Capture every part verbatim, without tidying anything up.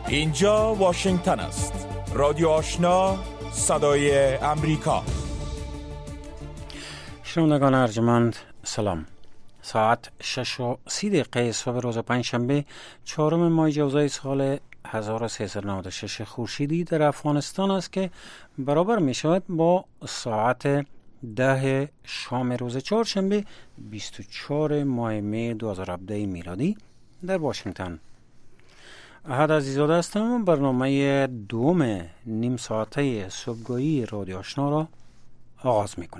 اینجا واشنگتن است. رادیو آشنا، صدای امریکا. شنوندگان ارجمند سلام. ساعت شش و سی دقیقه صبح روز پنجشنبه چهارم ماه جوزای سال هزار و سیصد و نود و شش خورشیدی در افغانستان است که برابر می شود با ساعت ده شام روز چهارشنبه بیست و چهار ماه می دو هزار و هفده میلادی در واشنگتن. احد عزیزاده هستم. برنامه دوم نیم ساعته صبحگاهی رادیو آشنا را آغاز می کنم.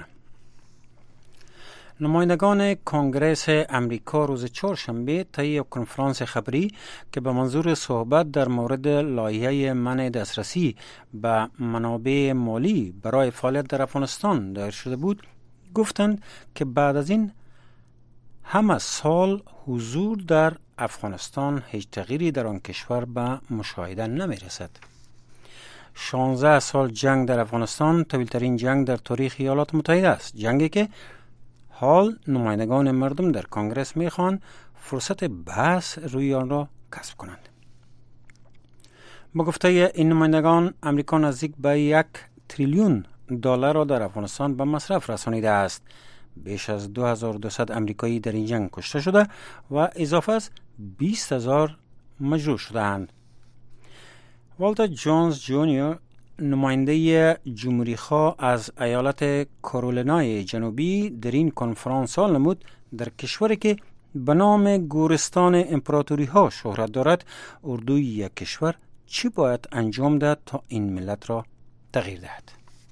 نمایندگان کنگره امریکا روز چهارشنبه طی یک کنفرانس خبری که به منظور صحبت در مورد لایحه منع دسترسی به منابع مالی برای فعالیت در افغانستان دایر شده بود، گفتند که بعد از این همه سال حضور در افغانستان هیچ تغییری در آن کشور به مشاهده نمی رسد. شانزده سال جنگ در افغانستان طویل‌ترین جنگ در تاریخ ایالات متحده است. جنگی که حال نمایندگان مردم در کنگره میخوان فرصت بحث روی آن را کسب کنند. با گفته این نمایندگان، امریکا نزدیک به یک تریلیون دلار را در افغانستان به مصرف رسانیده است. بیش از دو هزار و دویست امریکایی در این جنگ کشته شده و اضافه از بیست هزار مجروح شده‌اند. والتر جونز جونیور، نماینده جمهوری‌خواه از ایالت کارولینای جنوبی، در این کنفرانس سال نمود در کشوری که به نام گورستان امپراتوری ها شهرت دارد، اردوی یک کشور چی باید انجام دهد تا این ملت را تغییر دهد.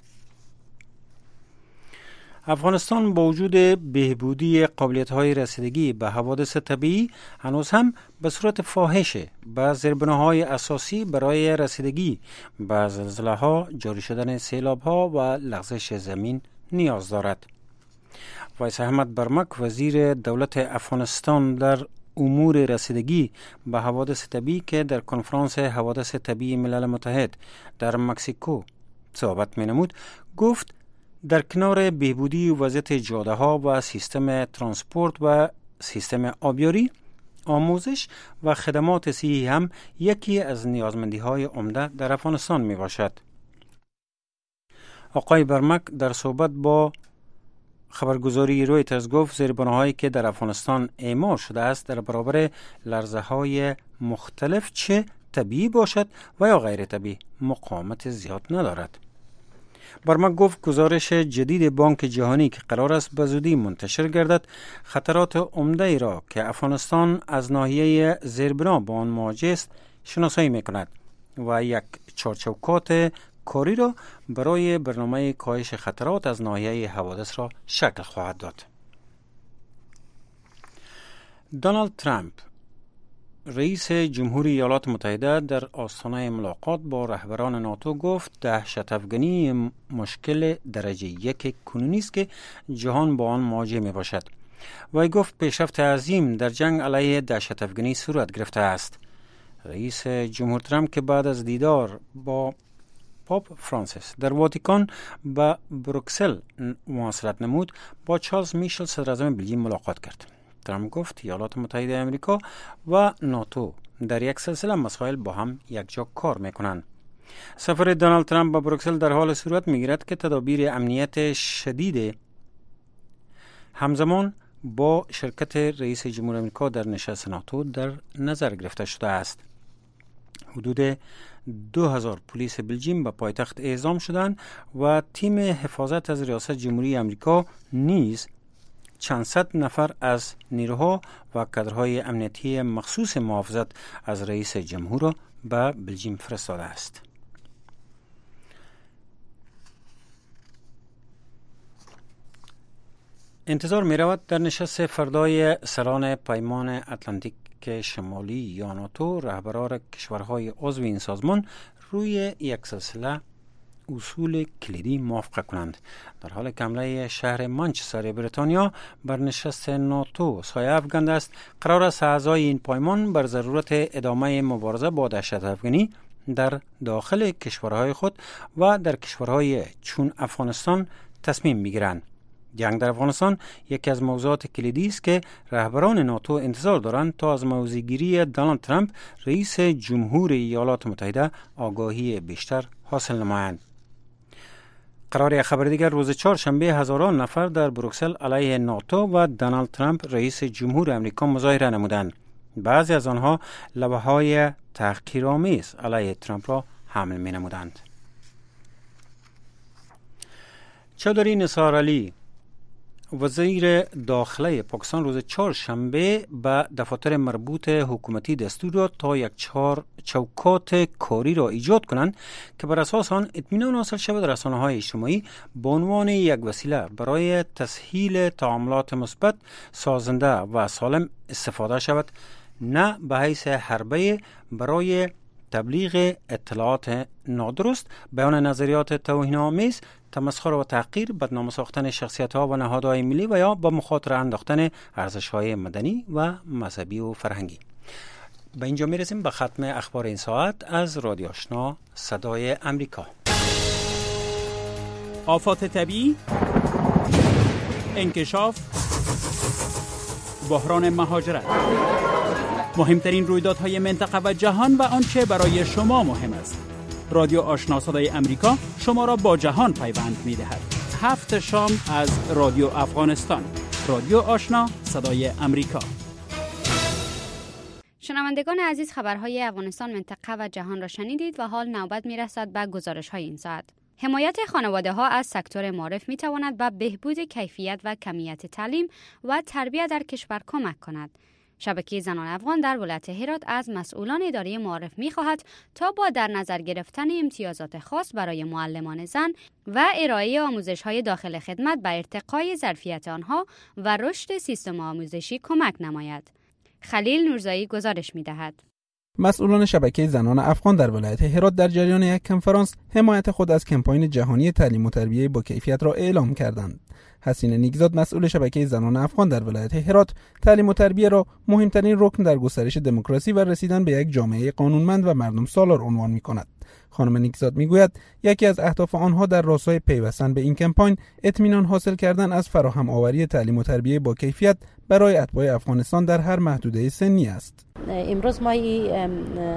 افغانستان با وجود بهبودی قابلیت‌های رسیدگی به حوادث طبیعی هنوز هم به صورت فاحش به زیربناهای اساسی برای رسیدگی به زلزله‌ها، جاری شدن سیلاب‌ها و لغزش زمین نیاز دارد. وایس احمد برمک، وزیر دولت افغانستان در امور رسیدگی به حوادث طبیعی که در کنفرانس حوادث طبیعی ملل متحد در مکزیکو صحبت می‌نمود، گفت در کنار بهبودی وضعیت جاده ها و سیستم ترانسپورت و سیستم آبیاری، آموزش و خدمات صحی هم یکی از نیازمندی های عمده در افغانستان می باشد. آقای برمک در صحبت با خبرگزاری رویترز گفت زیربناهایی که در افغانستان اعمار شده است در برابر لرزه های مختلف، چه طبیعی باشد و یا غیر طبیعی، مقاومت زیاد ندارد. برمک گفت گزارش جدید بانک جهانی که قرار است به زودی منتشر گردد، خطرات عمده ای را که افغانستان از ناحیه زیربنا با آن مواجه است شناسایی می‌کند و یک چارچوبات کاری را برای برنامه کاهش خطرات از ناحیه حوادث را شکل خواهد داد. دونالد ترامپ، رئیس جمهوری ایالات متحده، در آستانه ملاقات با رهبران ناتو گفت دهشت افغانی مشکل درجه یک کنونی است که جهان با آن مواجه می باشد. وی گفت پیشرفت عظیم در جنگ علیه دهشت افغانی صورت گرفته است. رئیس جمهور ترامپ که بعد از دیدار با پاپ فرانسیس در واتیکان به بروکسل مواصلت نمود، با چارلز میشل صدر اعظم بلژیک ملاقات کرد. ترامپ گفت ایالات متحده آمریکا و ناتو در یک سلسله مسائل با هم یکجا کار میکنند. سفر دونالد ترامپ به بروکسل در حال صورت میگیرد که تدابیر امنیت شدید همزمان با شرکت رئیس جمهور آمریکا در نشست ناتو در نظر گرفته شده است. حدود دو هزار پلیس بلژیم به پایتخت اعزام شدند و تیم حفاظت از ریاست جمهوری آمریکا نیز چند صد نفر از نیروها و کادرهای امنیتی مخصوص محافظت از رئیس جمهور را به بلژیم فرستاده است. انتظار می رود در نشست فردای سران پیمان اتلانتیک شمالی یا ناتو رهبران کشورهای عضو این سازمان روی یک سلسله اصول کلیدی موافقه کنند. در حال که حمله شهر منچستر بریتانیا بر نشست ناتو سایه افکنده است، قرار است اعضای این پیمان بر ضرورت ادامه مبارزه با دهشت افغانی در داخل کشورهای خود و در کشورهای چون افغانستان تصمیم میگیرند. جنگ در افغانستان یکی از موضوعات کلیدی است که رهبران ناتو انتظار دارند تا از موضع‌گیری دونالد ترامپ رئیس جمهور ایالات متحده آگاهی بیشتر حاصل نمایند. قرار خبر دیگر روز چهارشنبه هزاران نفر در بروکسل علیه ناتو و دونالد ترامپ رئیس جمهور آمریکا مظاهره نمودند. بعضی از آنها لوحه‌های تحقیرآمیز علیه ترامپ را حمل می نمودند. چودری نثار علی وزیر داخله پاکستان روز چهارشنبه به دفاتر مربوط حکومتی دستور داد تا یک چهار چوکات کاری را ایجاد کنند که بر اساس آن اطمینان حاصل شود رسانه‌های اجتماعی به عنوان یک وسیله برای تسهیل تعاملات مثبت، سازنده و سالم استفاده شود، نه به حیث حربه برای تبلیغ اطلاعات نادرست، بیان نظریات توهین‌آمیز، تمسخر و تحقیر، بدنام ساختن شخصیت‌ها و نهادهای ملی و یا به مخاطره انداختن ارزش‌های مدنی و مذهبی و فرهنگی. به اینجا می‌رسیم به ختم اخبار این ساعت از رادیو آشنا صدای امریکا. آفات طبیعی، انکشاف، بحران مهاجرت، مهمترین رویدادهای منطقه و جهان و آنچه برای شما مهم است. رادیو آشنا صدای امریکا شما را با جهان پیوند می‌دهد. هفت شام از رادیو افغانستان. رادیو آشنا صدای امریکا. شنوندگان عزیز، خبرهای افغانستان، منطقه و جهان را شنیدید و حال نوبت می‌رسد به گزارش‌های این ساعت. حمایت خانواده‌ها از سکتور معارف می‌تواند به بهبود کیفیت و کمیت تعلیم و تربیت در کشور کمک کند. شبکه زنان افغان در ولایت هرات از مسئولان اداره معارف می‌خواهد تا با در نظر گرفتن امتیازات خاص برای معلمان زن و ارائه آموزش‌های داخل خدمت به ارتقای ظرفیت آنها و رشد سیستم آموزشی کمک نماید. خلیل نورزایی گزارش می‌دهد. مسئولان شبکه زنان افغان در ولایت هرات در جریان یک کنفرانس حمایت خود از کمپاین جهانی تعلیم و تربیت با کیفیت را اعلام کردند. حسین نیکزاد مسئول شبکه زنان افغان در ولایت هرات تعلیم و تربیت را مهمترین رکن در گسترش دموکراسی و رسیدن به یک جامعه قانونمند و مردم سالار عنوان می‌کند. خانم نیکزاد میگوید یکی از اهداف آنها در راستای پیوستن به این کمپاین اطمینان حاصل کردن از فراهم آوری تعلیم و تربیت با کیفیت برای اتباع افغانستان در هر محدوده سنی است. امروز ما این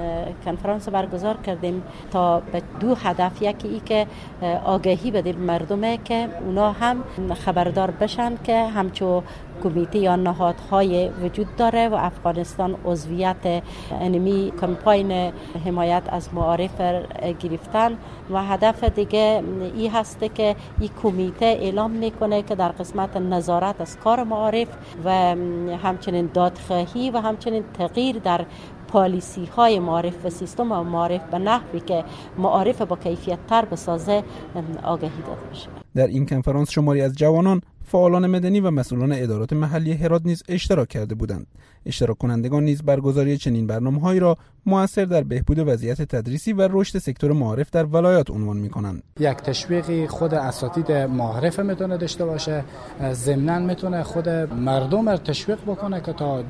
کنفرانس برگزار کردیم تا به دو هدف، یکی ای که آگاهی بدیم مردمه که اونا هم خبردار بشن که همچون کمیته یا نهادهای وجود داره و افغانستان عضویت انمی کمپاین حمایت از معارف گرفتن و هدف دیگه ای هست که این کمیته اعلام میکنه که در قسمت نظارت از کار معارف و همچنین دادخواهی و همچنین تغییر در پالیسی های معارف و سیستم معارف به نحوی که معارف با کیفیت تر بسازه آگاهی داده بشه. در این کنفرانس شماری از جوانان، فعالان مدنی و مسئولان ادارات محلی هرات نیز اشتراک کرده بودند. اشتراک کنندگان نیز برگزاری چنین برنامه‌هایی را مؤثر در بهبود وضعیت تدریسی و رشد سکتور معارف در ولایات عنوان می‌کنند. یک تشویقی خود اساتید معارف میتونه داشته باشه، ضمناً میتونه خود مردم را تشویق بکنه که تا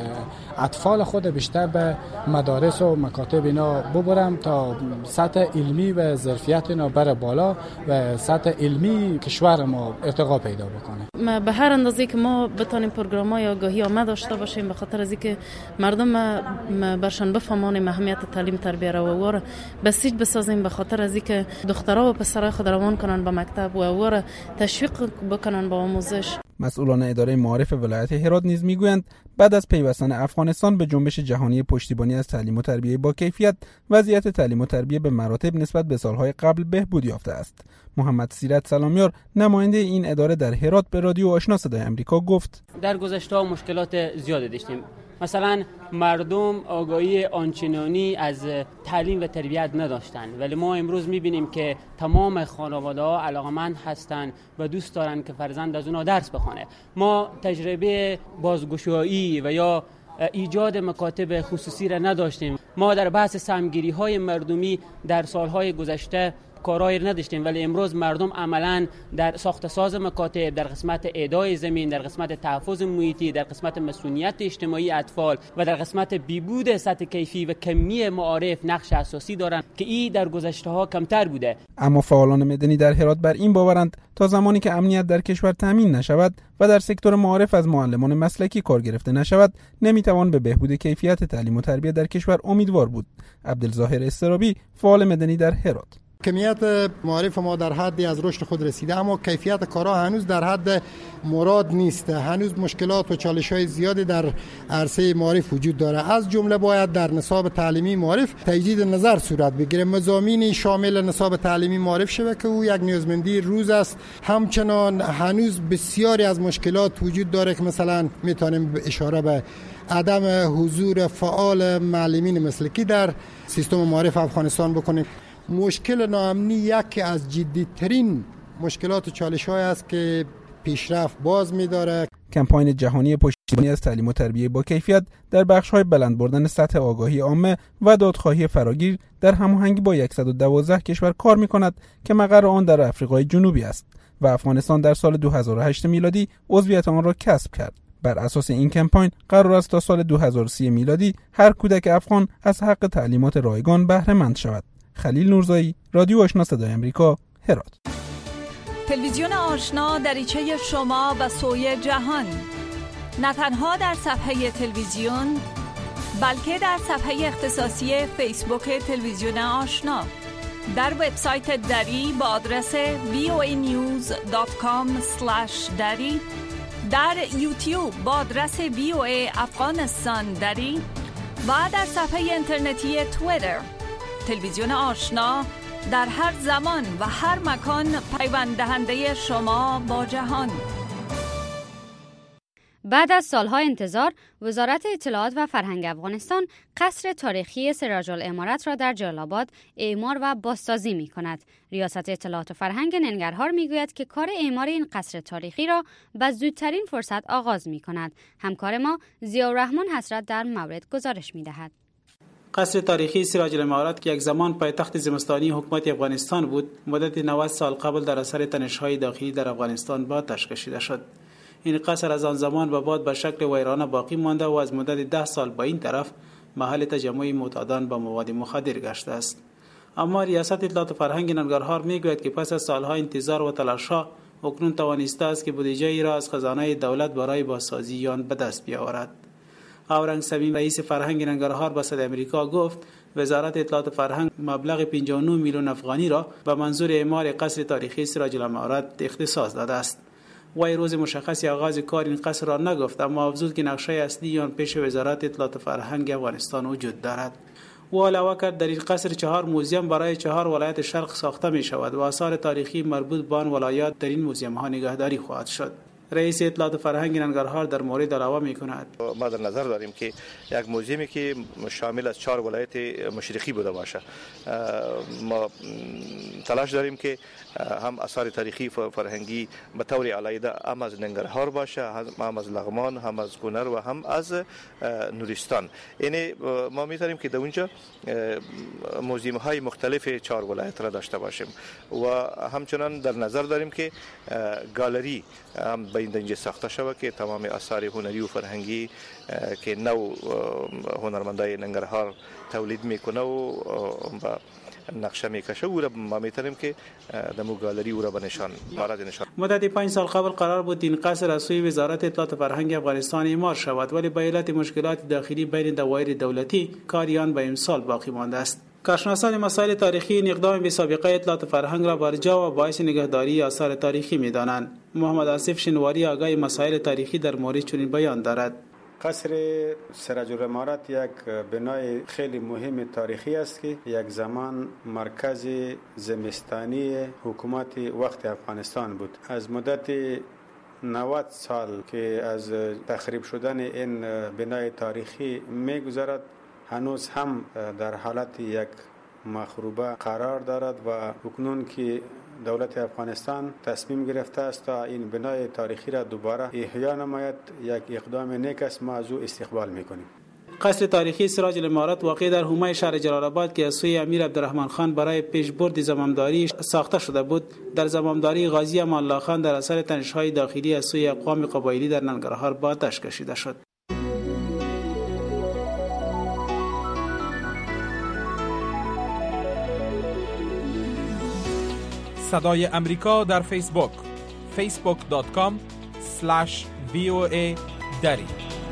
اطفال خود بیشتر به مدارس و مکاتب اینا ببرن تا سطح علمی و ظرفیت اینا بره بالا و سطح علمی کشور ما ارتقا پیدا بکنه. ما به هر اندازه که ما بتونیم پروگرام‌های آگاهی آماده داشته باشیم به خاطر از اینکه مردم برشان بفهمن اهمیت تعلیم تربیت را و ور بسیج بسازیم، به خاطر از اینکه دخترها و پسرها خود روان کنن به مکتب و ور تشویق بکنن با آموزش. مسئولان اداره معارف ولایت هرات نیز میگویند بعد از پیوستن افغانستان به جنبش جهانی پشتیبانی از تعلیم و تربیت با کیفیت، وضعیت تعلیم و تربیت به مراتب نسبت به سالهای قبل بهبود یافته است. محمد سیرت سلامیار نماینده این اداره در هرات به رادیو آشنا صدای امریکا گفت: در گذشته مشکلات زیادی داشتیم. مثلا مردم آگاهی آنچنانی از تعلیم و تربیت نداشتن، ولی ما امروز میبینیم که تمام خانواده‌ها علاقمند هستند و دوست دارن که فرزند از اونها درس بخونه. ما تجربه بازگشایی و یا ایجاد مکاتب خصوصی را نداشتیم. ما در بحث سهمگیری‌های مردمی در سالهای گذشته کارایی نداشتیم، ولی امروز مردم عملاً در ساخت ساز مکاتب، در قسمت اعدای زمین، در قسمت تحفظ محیطی، در قسمت مسئولیت اجتماعی اطفال و در قسمت بیبود سطح کیفی و کمی معارف نقش اساسی دارند که این در گذشته‌ها کمتر بوده. اما فعالان مدنی در هرات بر این باورند تا زمانی که امنیت در کشور تامین نشود و در سکتور معارف از معلمان مسلکی کار گرفته نشود، نمیتوان به بهبود کیفیت تعلیم و تربیت در کشور امیدوار بود. عبدالظاهر استرابی، فعال مدنی در هرات: کمیت معارف ما در حدی از رشد خود رسیده، اما کیفیت کارها هنوز در حد مراد نیست. هنوز مشکلات و چالش‌های زیادی در عرصه معارف وجود داره. از جمله باید در نصاب تعلیمی معارف تجدید نظر صورت بگیره، مضامینی شامل نصاب تعلیمی معارف شود که او یک نیازمندی روز است. همچنان هنوز بسیاری از مشکلات وجود داره که مثلا میتونیم اشاره به عدم حضور فعال معلمین مسلکی در سیستم معارف افغانستان بکنیم. مشکل ناامنی یکی از جدی‌ترین مشکلات و چالش‌های است که پیشرفت باز می‌داره. کمپاین جهانی پشتیبانی از تعلیم و تربیت با کیفیت در بخش‌های بلند بردن سطح آگاهی عامه و دادخواهی فراگیر در هماهنگی با صد و دوازده کشور کار می‌کند که مقر آن در آفریقای جنوبی است و افغانستان در سال دو هزار و هشت میلادی عضویت آن را کسب کرد. بر اساس این کمپاین قرار است تا سال دو هزار و سی میلادی هر کودک افغان از حق تعلیمات رایگان بهره مند شود. خلیل نورزایی، رادیو آشنا صدای امریکا، هرات. تلویزیون آشنا دریچه شما و سوی جهان، نه تنها در صفحه تلویزیون بلکه در صفحه اختصاصی فیسبوک تلویزیون آشنا، در وبسایت دری با آدرس وی او ای نیوز دات کام اسلش دری، در یوتیوب با آدرس وی او ای افغانستان دری و در صفحه اینترنتی توییتر. تلویزیون آشنا در هر زمان و هر مکان پیوند دهنده شما با جهان. بعد از سالها انتظار، وزارت اطلاعات و فرهنگ افغانستان قصر تاریخی سراج العمارت را در جلال آباد اعمار و بازسازی می کند. ریاست اطلاعات و فرهنگ ننگرهار می گوید که کار اعمار این قصر تاریخی را به زودترین فرصت آغاز می کند. همکار ما ضیاءالرحمن حسرت در مورد گزارش می دهد. قصر تاریخی سراج العمارت که یک زمان پایتخت زمستانی حکومت افغانستان بود، مدت نود سال قبل در اثر تنش‌های داخلی در افغانستان به آتش کشیده شد. این قصر از آن زمان به بعد به شکل ویرانه باقی مانده و از مدت ده سال به این طرف محل تجمع معتادان با مواد مخدر گشته است. اما ریاست اطلاعات و فرهنگ ننگرهار میگوید که پس از سالها انتظار و تلاش‌ها اکنون توانسته است که بودجه ای را از خزانه دولت برای بازسازی آن به دست بیاورد. اورنگ سمیم، رئیس فرهنگ ننگرهار، به صدای امریکا گفت وزارت اطلاعات و فرهنگ مبلغ پنجاه و نه میلیون افغانی را به منظور اعمار قصر تاریخی سراج العمارت اختصاص داده است. وی روز مشخصی آغاز کار این قصر را نگفت، اما افزود که نقشه اصلی آن پیش وزارت اطلاعات و فرهنگ افغانستان وجود دارد. و علاوه کرد در این قصر چهار موزیم برای چهار ولایت شرق ساخته می شود و آثار تاریخی مربوط به آن ولایات در این موزیم ها نگهداری خواهد شد. رئیس اطلاعات فرهنگ ننگرهار در مورد علاوه می کند: ما در نظر داریم که یک موزیمی که شامل از چهار ولایت مشرقی بوده باشه. ما تلاش داریم که هم آثار تاریخی فرهنگی به طور علیحده هم از ننگرهار باشه، هم از لغمان، هم از کونر و هم از نورستان. یعنی ما می‌تونیم که در اونجا موزیم‌های مختلف چهار ولایت را داشته باشیم و همچنان در نظر داریم که گالری هم به این دنجه ساخته شود که تمام آثار هنری و فرهنگی که نو هنرمندای ننگرهار تولید میکنه و با نقشه میکشه او را ما میتونیم که دمو گالری او را به نشان مارد نشان. مدت پنج سال قبل قرار بود این قصر از سوی وزارت اطلاعات و فرهنگ افغانستان اعمار شود، ولی به علت مشکلات داخلی بین دوایر دولتی کار آن به امسال باقی مانده است. کارشناسان مسائل تاریخی این اقدام بی سابقه اطلاعات و فرهنگ را برجا و باعث نگهداری آثار تاریخی می‌دانند. محمد آصف شنواری، آگاه مسائل تاریخی، در مورد چنین بیان دارد: قصر سراج العمارت یک بنای خیلی مهم تاریخی است که یک زمان مرکز زمستانی حکومت وقت افغانستان بود. از مدت نود سال که از تخریب شدن این بنای تاریخی می‌گذرد، هنوز هم در حالت یک مخروبه قرار دارد و اکنون که دولت افغانستان تصمیم گرفته است تا این بنای تاریخی را دوباره احیا نماید، یک اقدام نیک است، ما از او استقبال میکنیم. قصر تاریخی سراج الامارات واقع در حومه شهر جلال آباد که از سوی امیر عبدالرحمن خان برای پیشبرد زمامداری ساخته شده بود، در زمامداری غازی امان الله خان در اثر تنش‌های داخلی از سوی اقوام قبایلی در ننگرهار به آتش کشیده شد. صدای امریکا در فیسبوک فیسبوک دات کام اسلش وی او ای دری.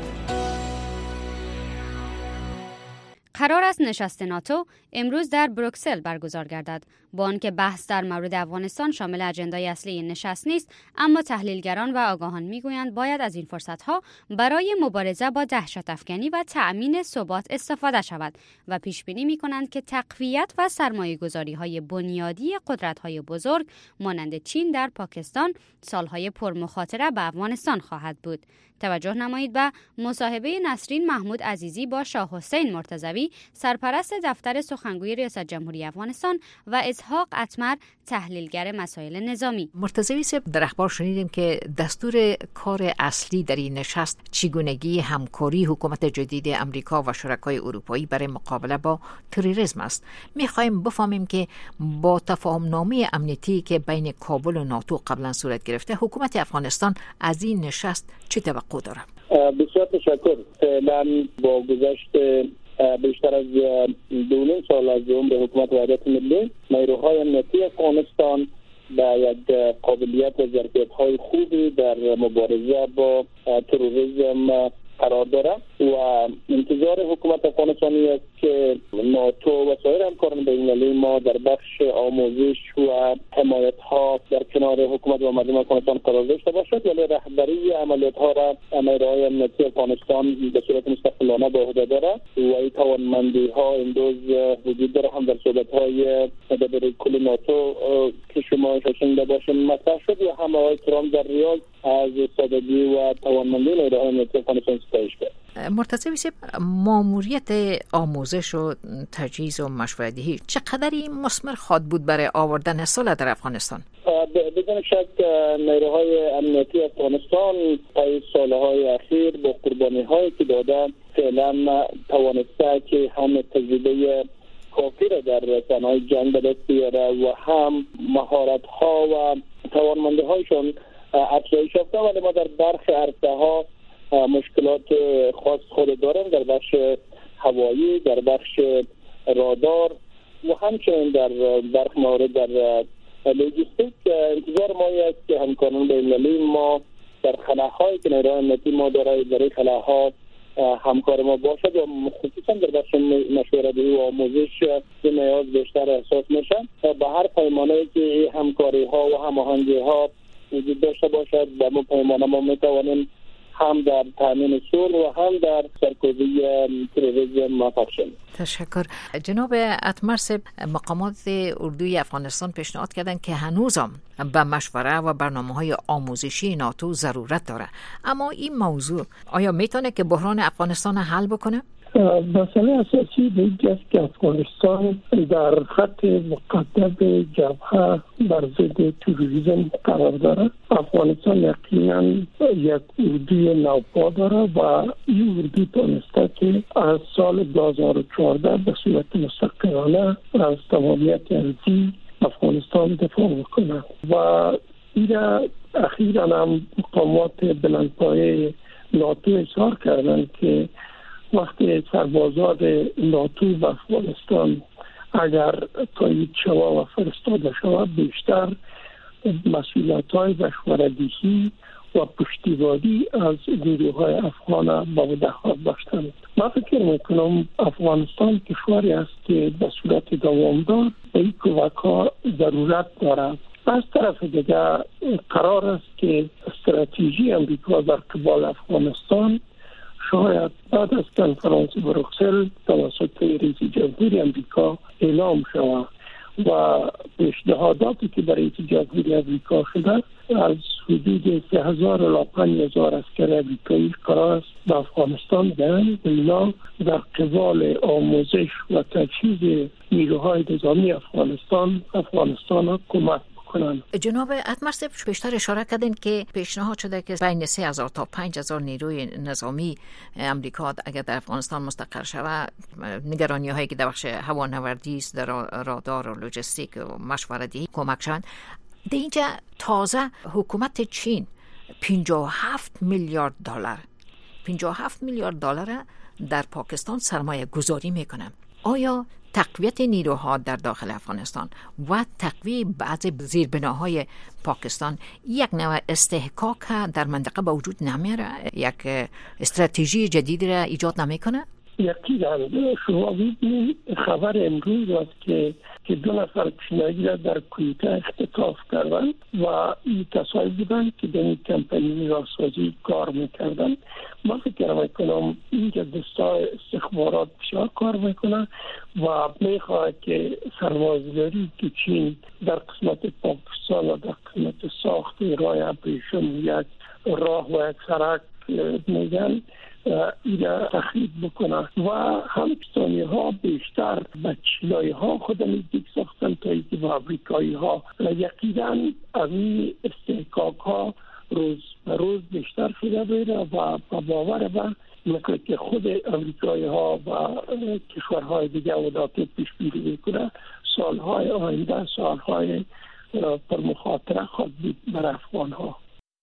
قرار است نشست ناتو امروز در بروکسل برگزار گردد. با آنکه بحث در مورد افغانستان شامل اجندای اصلی این نشست نیست، اما تحلیلگران و آگاهان میگویند باید از این فرصت‌ها برای مبارزه با دهشت افکنی و تأمین ثبات استفاده شود و پیش بینی می‌کنند که تقویت و سرمایه‌گذاری‌های بنیادی قدرت‌های بزرگ مانند چین در پاکستان سالهای پرمخاطره به افغانستان خواهد بود. توجه نمایید به مصاحبه نسرین محمود عزیزی با شاه حسین مرتضوی، سرپرست دفتر سخنگوی ریاست جمهوری افغانستان، و اسحاق اتمر، تحلیلگر مسائل نظامی. مرتضوی صاحب، در اخبار شنیدیم که دستور کار اصلی در این نشست چگونگی همکاری حکومت جدید امریکا و شرکای اروپایی برای مقابله با تروریسم است. می‌خوایم بفهمیم که با تفاهم‌نامه امنیتی که بین کابل و ناتو قبلا صورت گرفته، حکومت افغانستان از این نشست چه توقع داره؟ بسیار تشکر. فعلا با گذشت بیشتر از دو سال از عمر حکومت وحدت ملی، نیروهای امنیتی افغانستان با یک قابلیت و ظرفیت‌های خوبی در مبارزه با تروریسم قرار داره و انتظار حکومت افغانستانی است که ناتو و سایر همکاران بین‌المللی ما در بخش آموزش و حمایت ها در کنار حکومت و مردم افغانستان قرار داشته باشد، ولی رهبری عملیات ها را نیروهای امنیتی افغانستان به صورت مستقلانه به عهده داره و این توانمندی ها امروز وجود داره. هم در صحبت های مدبر کل ناتو که شما شنیده باشین مطرح شد و هم آقای ترامپ در ریاض از سادگی و توانمندی نیروهای امنیتی افغانستان ستایش کرد. مرتضوی صاحب، ماموریت آموزش و تجهیز و مشوره‌دهی چقدری مثمر خواهد بود برای آوردن صلح در افغانستان؟ بدون شک نیروهای امنیتی افغانستان طی سالهای اخیر با قربانی‌هایی که دادن فعلا توانسته که هم تجربه کافی را در صحنه‌های جنگ به دست بیاره و هم مهارت‌ها و توانمندی‌هایشون افزایش یافته، ولی ما در برخی عرصه‌ها مشکلات خاص خود داریم، در بخش هوایی، در بخش رادار و همچنین در برخی موارد در لوجستیک. انتظار ما است که همکاران بین‌المللی ما در خلاهایی که نیروهای امنیتی ما داره در این خلاها همکار ما باشد و خصوصا در بخش مشوره‌دهی و آموزش نیاز بیشتر احساس میشن به هر پیمانه‌ای که همکاری ها و هماهنگی ها وجود داشته باشد به ما پیمانه ما میتوانیم هم در تامین صلح و هم در سرکوبی تروریسم موفق شویم. تشکر. جناب اتمر صاحب، مقامات اردوی افغانستان پیشنهاد کردند که هنوزم به مشوره و برنامه‌های آموزشی ناتو ضرورت داره، اما این موضوع آیا میتونه که بحران افغانستان حل بکنه؟ مسئله اساسی دیگه است که افغانستان در خط مقدم جبهه بر ضد تروریسم قرار داره. افغانستان یقینا یک اردوی نوپا داره و این اردو تونسته که از سال دو هزار و چهارده به صورت مستقلانه از تمامیت ارضی افغانستان دفاع بکنه و این اخیراً هم مقامات بلندپایه ناتو اظهار کردند که وقتی سربازان ناتو و افغانستان اگر تایید شود و فرستاده شود بیشتر مسئولیت‌های مشوره‌دهی و پشتیبانی از گروه‌های افغان با مداخلت داشتند. من فکر میکنم افغانستان کشوری است که به صورت دوامدار به این کمک‌ها ضرورت دارد. از طرف دیگر قرار است که استراتژی امریکا در قبال افغانستان شاید بعد از کنفرانس بروکسل توسط رئیس جمهوری امریکا اعلام شود و پیشنهاداتی که برای رئیس جمهوری امریکا شده از حدود سه هزار الی پنج هزار عسکر امریکایی قرار است به افغانستان برند و اینا در قبال آموزش و تجهیز نیروهای نظامی افغانستان افغانستان را کمک بکنند. کنند. جناب اتمرسب بیشتر اشاره کردین که پیشنهاد شده که بین سه هزار تا پنج هزار نیروی نظامی امریکا اگر در افغانستان مستقر شود، نگرانی هایی که در بخش هوانوردی است، در رادار و لوجستیک و مشورتی کمک شوند. در اینجا تازه حکومت چین پنجاه و هفت میلیارد دلار پنجاه و هفت میلیارد دلار در پاکستان سرمایه گذاری میکنه. آیا تقویت نیروها در داخل افغانستان و تقویت بعض زیربناهای پاکستان یک نوع استحقاق در منطقه به وجود نمیاره؟ یک استراتژی جدید را ایجاد نمیکنه؟ یقینا شما ببینید خبر امروز است که که دو نفر پیشنهادی را در کویتا اختطاف کردند و این کسایی بودند که در این کمپانی راسازی کار میکردند. من فکر میکنم اینجا دستای استخبارات بسیار کار میکنه و میخواهد که سرمایه‌گذاری که چین در قسمت پاکستان و در قسمت ساخت راه ابریشم یک راه و یک سرک میگن ایره تخریب بکنه و همپاکستانی ها بیشتر به چینایی ها خود نزدیک ساختن تا اینکه به امریکایی ها. یقینا این استحقاق ها روز به روز بیشتر شده بیره و باور به مثل که خود امریکایی ها و کشورهای دیگه وداتی پیش بینی میکنه سالهای آینده سالهای پر مخاطره خواهد بود بر افغان ها.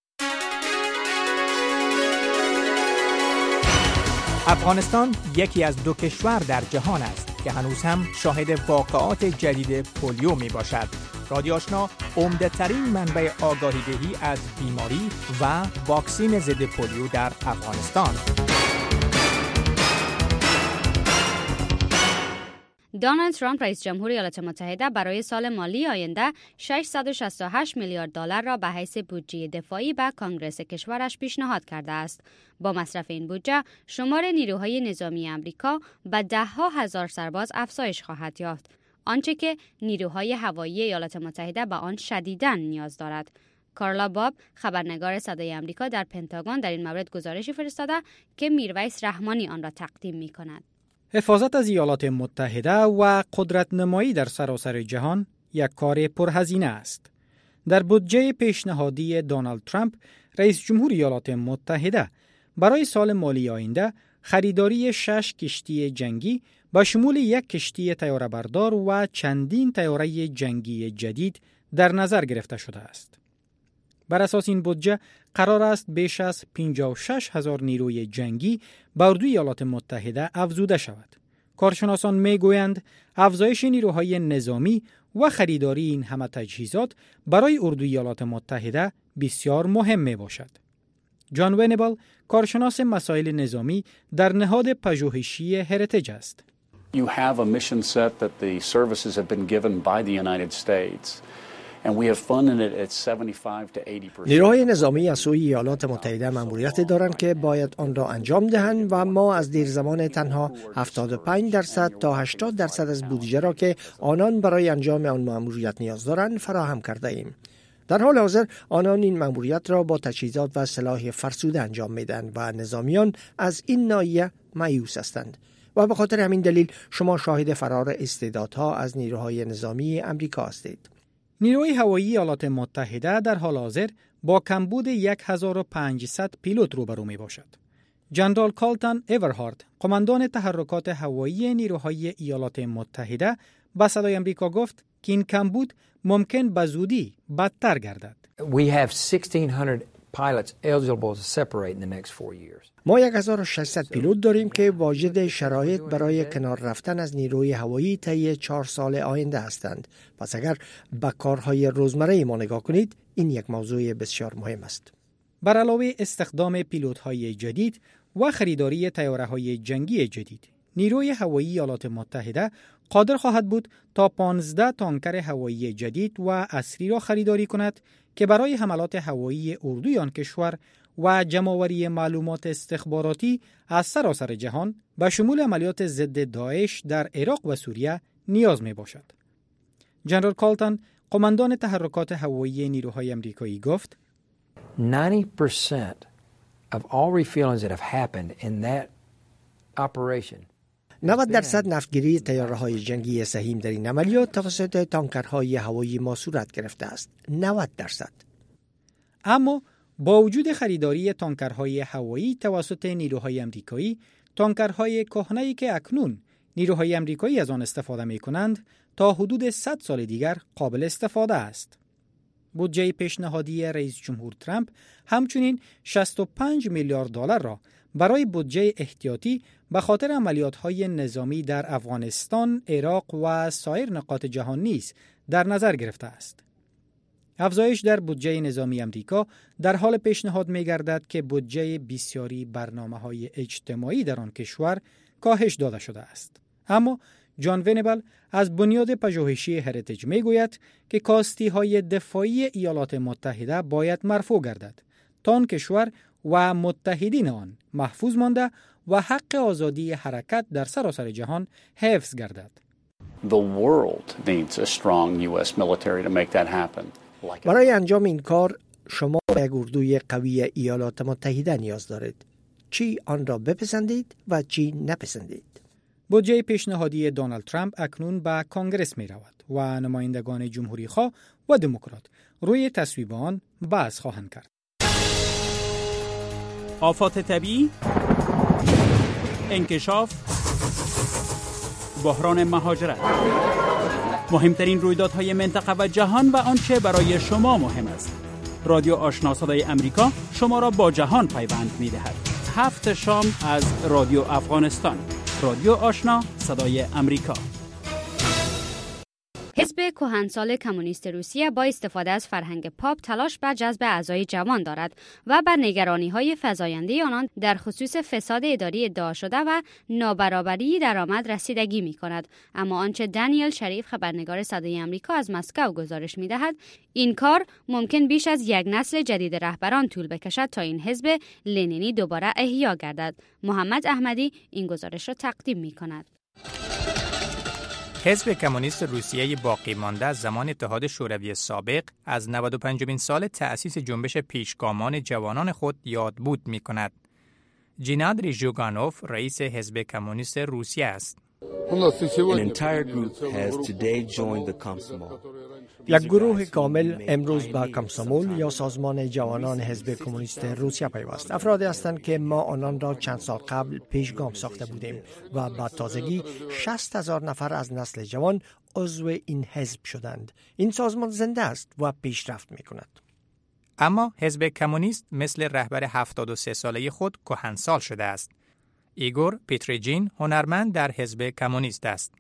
افغانستان یکی از دو کشور در جهان است که هنوز هم شاهد واقعات جدید پولیو می باشد. رادیو آشنا عمده ترین منبع آگاهی دهی از بیماری و واکسین ضد پولیو در افغانستان. دونالد ترامپ رئیس جمهور ایالات متحده برای سال مالی آینده ششصد و شصت و هشت میلیارد دلار را به حیث بودجه دفاعی به کانگرس کشورش پیشنهاد کرده است. با مصرف این بودجه شمار نیروهای نظامی امریکا به ده ها هزار سرباز افزایش خواهد یافت، آنچه که نیروهای هوایی ایالات متحده به آن شدیداً نیاز دارد. کارلا باب، خبرنگار صدای امریکا در پنتاگون، در این مورد گزارشی فرستاده که میرویس رحمانی آن را تقدیم می‌کند. حفاظت از ایالات متحده و قدرت نمایی در سراسر جهان یک کار پرهزینه است. در بودجه پیشنهادی دونالد ترامپ، رئیس جمهور ایالات متحده برای سال مالی آینده خریداری شش کشتی جنگی با شمول یک کشتی طیاره‌بردار و چندین طیاره جنگی جدید در نظر گرفته شده است. بر اساس این بودجه قرار است بیش از پنجاه و شش هزار نیروی جنگی به اردوی ایالات متحده افزوده شود. کارشناسان میگویند افزایش نیروهای نظامی و خریداری این همه تجهیزات برای اردوی ایالات متحده بسیار مهم می باشد. جان ونبل، کارشناس مسائل نظامی در نهاد پژوهشی هریتیج است. You have a mission set that the services have been given by the United States. And we have funded it at seventy-five to eighty percent. نیروهای نظامی از سوی ایالات متحده مأموریت دارند که باید آن را انجام دهند و ما از دیر زمان تنها هفتاد و پنج درصد تا هشتاد درصد از بودجه را که آنان برای انجام آن مأموریت نیاز دارند فراهم کرده ایم. در حال حاضر آنان این مأموریت را با تجهیزات و سلاح فرسوده انجام میدهند و نظامیان از این ناحیه مایوس هستند و به خاطر همین دلیل شما شاهد فرار استعدادها از نیروهای نظامی امریکا هستید. نیروی هوایی ایالات متحده در حال حاضر با کمبود هزار و پانصد پیلوت روبرو می باشد. جنرال کالتن ایورهارد، قماندان تحرکات هوایی نیروهای ایالات متحده، به صدای امریکا گفت که این کمبود ممکن به زودی بدتر گردد. We have sixteen hundred pilots eligible to separate in the next four years. ما هزار و ششصد پیلوت داریم که واجد شرایط برای کنار رفتن از نیروی هوایی طی چهار سال آینده هستند. پس اگر به کارهای روزمره ما نگاه کنید، این یک موضوع بسیار مهم است. بر علاوه استخدام پیلوت‌های جدید و خریداری طیاره‌های جنگی جدید، نیروی هوایی ایالات متحده قادر خواهد بود تا پانزده تانکر هوایی جدید و عصری را خریداری کند که برای حملات هوایی اردوی آن کشور و جمع‌آوری معلومات استخباراتی از سراسر جهان به شمول عملیات ضد داعش در عراق و سوریه نیاز می باشد. جنرال کالتن، قماندان تحرکات هوایی نیروهای آمریکایی، گفت ninety percent of all refuelings that have happened in that operation نود درصد نفتگیری تیاره‌های جنگی سهیم در این عملیات توسط تانکرهای هوایی ما صورت گرفته است. نود درصد. اما با وجود خریداری تانکرهای هوایی توسط نیروهای آمریکایی، تانکرهای کهنه‌ای که اکنون نیروهای آمریکایی از آن استفاده می‌کنند تا حدود صد سال دیگر قابل استفاده است. بودجه پیشنهادی رئیس جمهور ترامپ همچنین شصت و پنج میلیارد دلار را برای بودجه احتیاطی به خاطر عملیات‌های نظامی در افغانستان، عراق و سایر نقاط جهان نیز در نظر گرفته است. افزایش در بودجه نظامی آمریکا در حال پیشنهاد می‌گردد که بودجه بسیاری برنامه‌های اجتماعی در آن کشور کاهش داده شده است. اما جان ونبل از بنیاد پژوهشی هریتیج میگوید که کاستی‌های دفاعی ایالات متحده باید مرفوع گردد تا آن کشور و متحدین آن محفوظ مانده و حق آزادی حرکت در سراسر جهان حفظ گردد. The world needs a strong U S military to make that happen. برای انجام این کار شما یک اردوی قوی ایالات متحده نیاز دارید. چی آن را بپسندید و چی نپسندید. بودجه پیشنهادی دونالد ترامپ اکنون به کانگرس می رود و نمایندگان جمهوری خواه و دموکرات روی تصویب آن بحث خواهند کرد. آفات طبیعی، انکشاف، بحران مهاجرت، مهمترین رویدادهای منطقه و جهان و آنچه برای شما مهم است. رادیو آشنا صدای امریکا شما را با جهان پیوند می دهد. هفت شام از رادیو افغانستان. رادیو آشنا صدای امریکا. حزب کهنسال کمونیست روسیه با استفاده از فرهنگ پاپ تلاش بر جذب اعضای جوان دارد و بر نگرانی‌های فزاینده آنان در خصوص فساد اداری ادعا شده و نابرابری درآمد رسیدگی می‌کند. اما آنچه دانیل شریف خبرنگار صدای امریکا از مسکو گزارش می‌دهد، این کار ممکن بیش از یک نسل جدید رهبران طول بکشد تا این حزب لنینی دوباره احیا گردد. محمد احمدی این گزارش را تقدیم می‌کند. حزب کمونیست روسیه باقی مانده از زمان اتحاد شوروی سابق از نود و پنجمین سال تأسیس جنبش پیشگامان جوانان خود یادبود می‌کند. جینادری ژوگانوف رئیس حزب کمونیست روسیه است. یک گروه کامل امروز به کامسومول یا سازمان جوانان حزب کمونیست روسیه پیوست. افرادی هستند که ما آنان را چند سال قبل پیشگام ساخته بودیم و با تازگی شصت هزار نفر از نسل جوان عضو این حزب شدند. این سازمان زنده است و پیشرفت می کند. اما حزب کمونیست مثل رهبر هفتاد و سه ساله خود کهنسال شده است. ایگور پیتریجین هنرمند در حزب کمونیست است.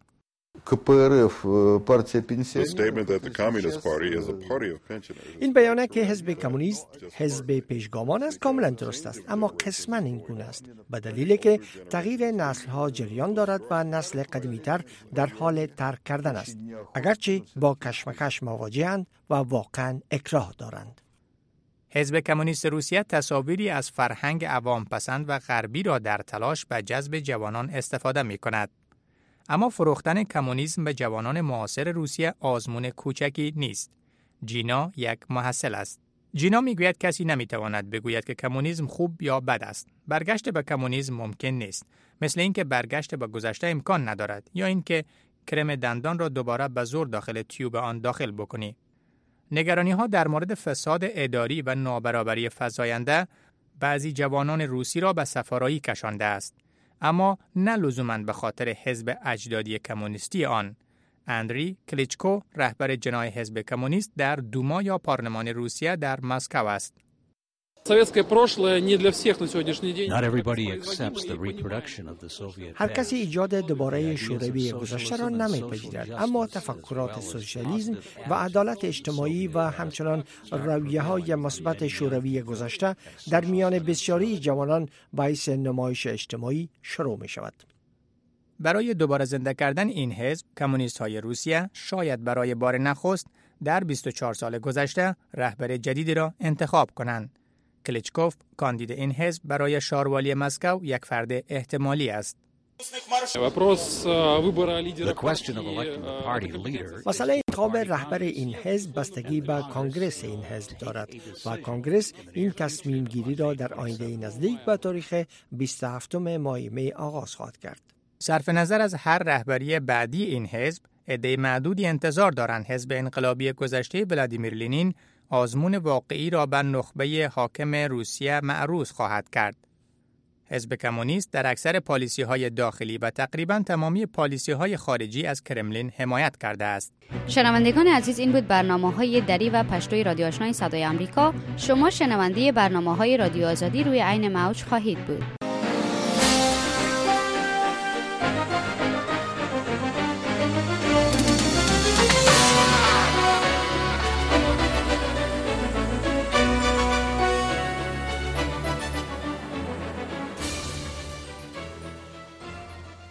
این بیانیه که حزب کمونیست حزب پیشگامان است کاملا درست است، اما قسما این گونه است به دلیلی که تغییر نسل‌ها جریان دارد و نسل قدیمی‌تر در حال ترک کردن است، اگرچه با کشمکش مواجه‌اند و واقعا اکراه دارند. حزب کمونیست روسیه تصاویری از فرهنگ عوام پسند و غربی را در تلاش به جذب جوانان استفاده می کند. اما فروختن کمونیسم به جوانان معاصر روسیه آزمون کوچکی نیست. جینا یک محصل است. جینا میگوید کسی نمیتواند بگوید که کمونیسم خوب یا بد است. برگشت به کمونیسم ممکن نیست. مثل اینکه برگشت به گذشته امکان ندارد یا اینکه کرم دندان را دوباره به زور داخل تیوب آن داخل بکنی. نگرانی‌ها در مورد فساد اداری و نابرابری فزاینده بعضی جوانان روسی را به سفارایی کشانده است، اما نه لزوماً به خاطر حزب اجدادی کمونیستی آن. اندری کلیچکو رهبر جناح حزب کمونیست در دوما یا پارلمان روسیه در مسکو است. هر کسی ایجاد دوباره شوروی گذشته را نمی‌پذیرد، اما تفکرات سوسیالیسم و عدالت اجتماعی و همچنان رویه‌های مثبت شوروی گذشته در میان بسیاری جوانان باعث نمایش اجتماعی شروع می‌شود. برای دوباره زنده کردن این حزب، کمونیست‌های روسیه شاید برای بار نخست در بیست و چهار سال گذشته رهبر جدیدی را انتخاب کنند. کلیچکوف کاندید این حزب برای شاروالی مسکو یک فرد احتمالی است. مسئله انتخاب رهبر این حزب بستگی به کانگرس این حزب دارد و کانگرس این تصمیم گیری را در آینده نزدیک به تاریخ بیست و هفتم ماه می آغاز خواهد کرد. صرف نظر از هر رهبری بعدی این حزب، عده معدودی انتظار دارند حزب انقلابی گذشته ولادیمیر لنین آزمون واقعی را بر نخبه حاکم روسیه معروض خواهد کرد. حزب کمونیست در اکثر پالیسی‌های داخلی و تقریباً تمامی پالیسی‌های خارجی از کرملین حمایت کرده است. شنوندگان عزیز، این بود برنامه‌های دری و پشتوی رادیو آشنای صدای آمریکا. شما شنونده برنامه‌های رادیو آزادی روی عین موج خواهید بود.